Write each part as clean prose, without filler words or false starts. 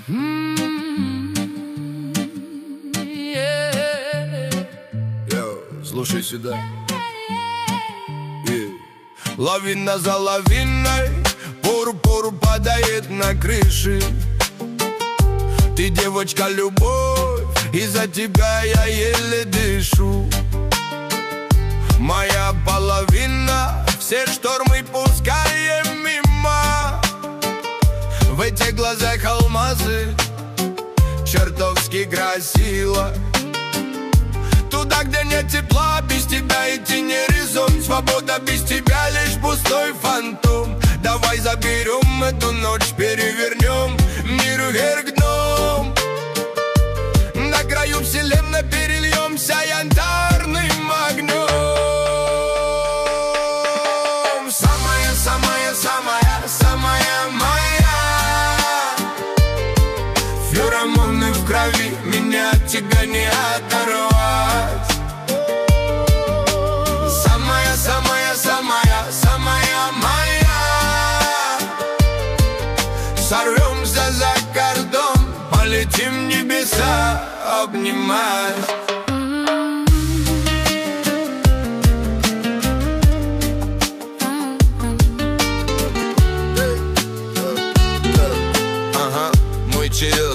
Слушай сюда. Лавина за лавиной, пору-пору падает на крыши. Ты девочка любовь, из-за тебя я еле дышу. Моя половина, все штормы пускаем мимо. В этих глазах алмазы, чертовски красиво. Туда, где нет тепла, без тебя идти не резон. Свобода без тебя лишь пустой фантом. Давай заберем эту ночь, перевернем мир вверх дном. На краю вселенной перельемся янтарным огнем. Самая, самая, самая, самая моя. Феромоны в крови, меня от тебя не оторвать. Самая, самая, самая, самая моя. Сорвемся за кордон, полетим в небеса обнимать. Ага, мой черед.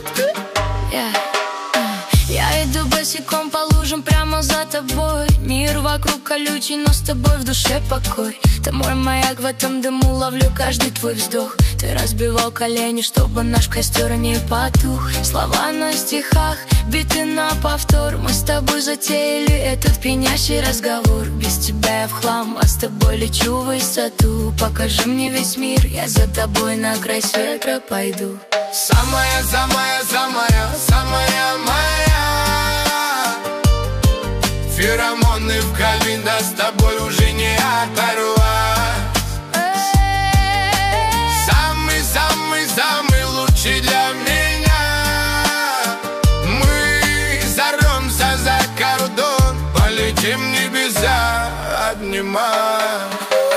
Я иду босиком по лужам прямо за тобой. Мир вокруг колючий, но с тобой в душе покой. Ты мой маяк, в этом дыму ловлю каждый твой вздох. Ты разбивал колени, чтобы наш костер не потух. Слова на стихах, биты на повтор. Мы с тобой затеяли этот пьянящий разговор. Без тебя я в хлам, а с тобой лечу в высоту. Покажи мне весь мир, я за тобой на край света пойду. Самая, самая, самая, самая моя. Феромоны в крови, да с тобой уже не оторвать. Самый, самый, самый лучший для меня. Мы взорвемся за кордон, полетим в небеса обнимать.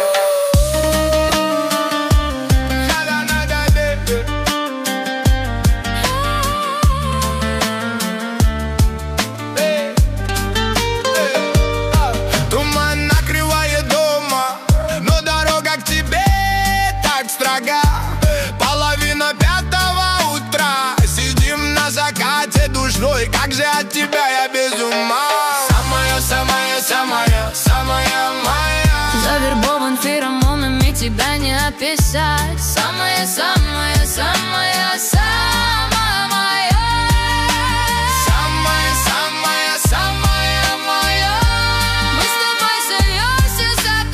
Половина 5-го утра, сидим на закате душной. Как же от тебя я без ума. Самая, самая, самая, самая моя. Завербован феромонами, тебя не описать. Самая, самая, самая, самая моя. Самая, самая, самая моя. Мы с тобой сольемся за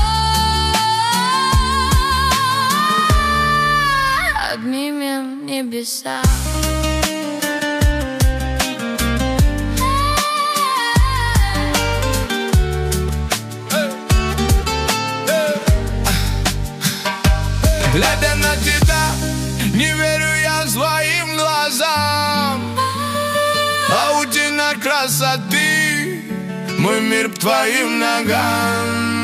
кордон, обнимем небеса. Глядя на тебя, не верю я своим глазам. Паутина красоты, мой мир к твоим ногам.